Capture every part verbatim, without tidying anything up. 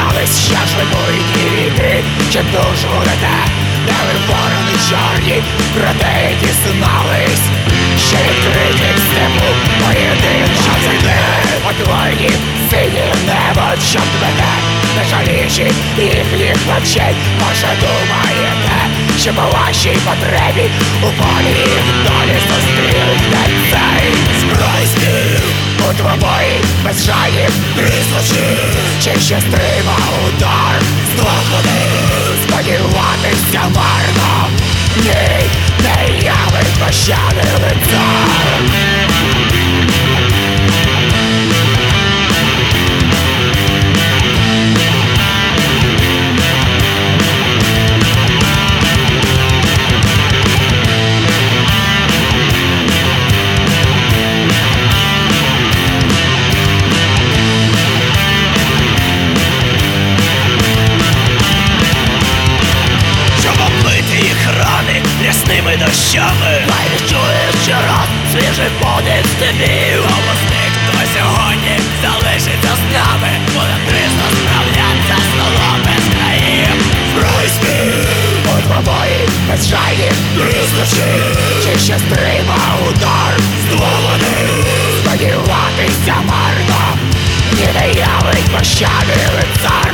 здавались щасливої війни, чим душу лете, де виборони чорні крати дізнались, що відкриті в степу поєдин шансини. Отворні сині небо, щоб мене не жаліючи їхніх очей. Може думаєте, що по вашій потребі у полі їх долі зустріли цей збройський у твої безжальних прислучів, чи ще стримав удар з двох годин. Сподіватися марно, ні, не явить пощади лицар. Рясними дощами Хай відчуєш ще раз свіжий подих степів. Обласник, хто сьогодні залишиться з нами, буде трісно справлятися з селом без країв. Збройський у твої безжальних прислучів, чи ще стримав удар з двох годин. Сподіватися марно, ні не явить пощади лицар.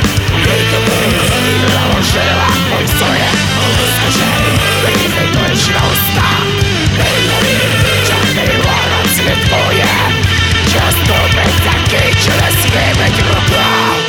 Заложила пульсує лискочей, різний ключ на устах. Чорний ворог слідкує, що ступить такий через вибить рукав.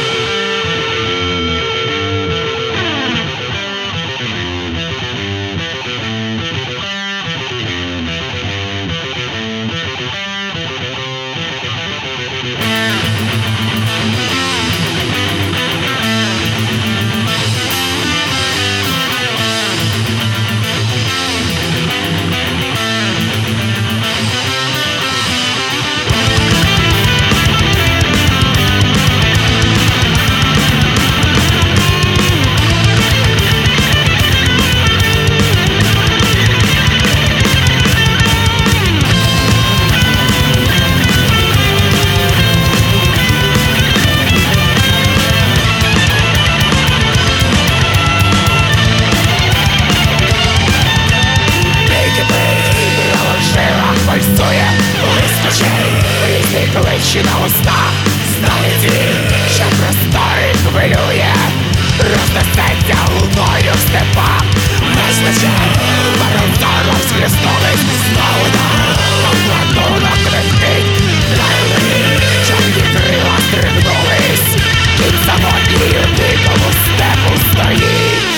Різний клич на устах, знає ті, що простори хвилює. Рознесеться луною в степах, незвичай паровтором схлеснулись знову на обладунок тремтить. Найлині чорні крила стригнулись, кінь самотній у дикому степу стоїть.